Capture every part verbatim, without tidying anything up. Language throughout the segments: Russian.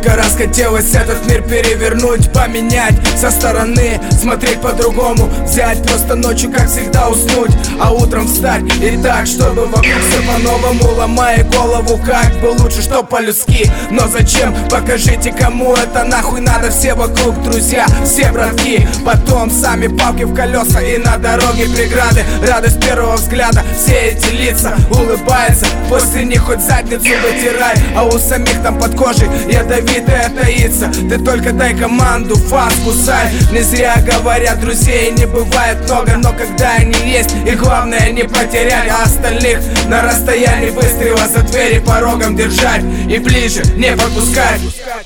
Сколько раз хотелось этот мир перевернуть, поменять со стороны, смотреть по-другому, взять просто ночью, как всегда, уснуть, а утром встать и так, чтобы вокруг все по-новому, ломая голову, как бы лучше, что по-людски. Но зачем? Покажите, кому это нахуй надо. Все вокруг друзья, все братки, потом сами палки в колеса и на дороге преграды. Радость первого взгляда, все эти лица улыбаются, после них хоть задницу вытирай, а у самих там под кожей ядовитая таится. Ты только дай команду, фас кусай. Не зря говорят, друзей не бывает много, но когда они есть, и главное не потерять, а остальных на расстоянии выстрела за двери порогом держать и ближе не подпускать.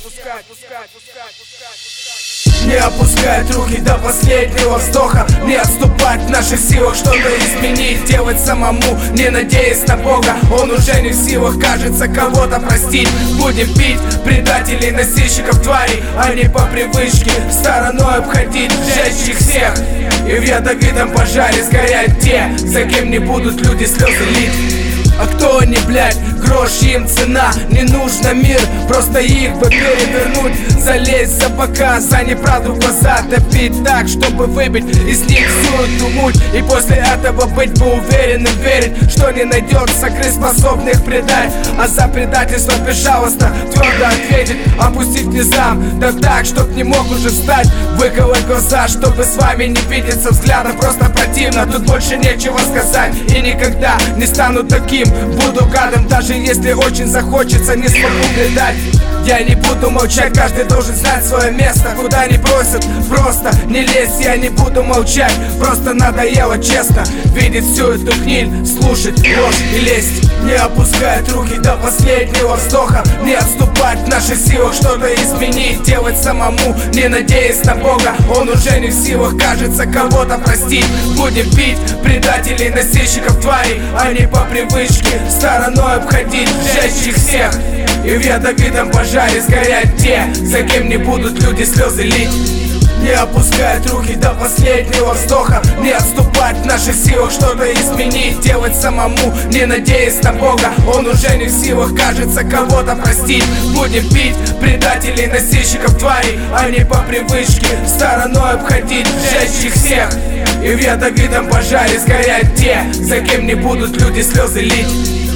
Не опускать руки до последнего вздоха, не отступать в наших силах, что-то изменить, делать самому, не надеясь на Бога. Он уже не в силах, кажется, кого-то простить. Будем пить предателей, носильщиков тварей, а не по привычке стороной обходить, сжечь их всех. И в ядовитом пожаре сгорят те, за кем не будут люди слезы лить. А кто они, блядь, грош им цена. Не нужно мир, просто их бы перевернуть, залезть за бока, за неправду в глаза топить так, чтобы выбить из них всю эту муть. И после этого быть бы уверенным, верить, что не найдется крыс, способных предать. А за предательство безжалостно твердо ответить, опустить низам, да так, чтоб не мог уже встать, выколоть глаза, чтобы с вами не видеться взглядом. Просто противно, тут больше нечего сказать, и никогда не стану таким. Буду гадом, даже если очень захочется, не смогу предать. Я не буду молчать, каждый должен знать свое место. Куда не просят, просто не лезь. Я не буду молчать, просто надоело честно видеть всю эту гниль, слушать ложь и лесть. Не опускать руки до последнего вздоха, не отступать в наших силах, что-то изменить, делать самому, не надеясь на Бога. Он уже не в силах, кажется, кого-то простить. Будем пить предателей, носильщиков тварей, а не по привычке стороной обходить, сжечь их всех. И в ядовитом пожаре сгорят те, за кем не будут люди слезы лить. Не опускать руки до последнего вздоха, не отступать в наших силах, что-то изменить, делать самому, не надеясь на Бога. Он уже не в силах, кажется, кого-то простить. Будем пить предателей, носильщиков тварей, а не по привычке стороной обходить, сжечь их всех. И в ядовитом пожаре сгорят те, за кем не будут люди слезы лить.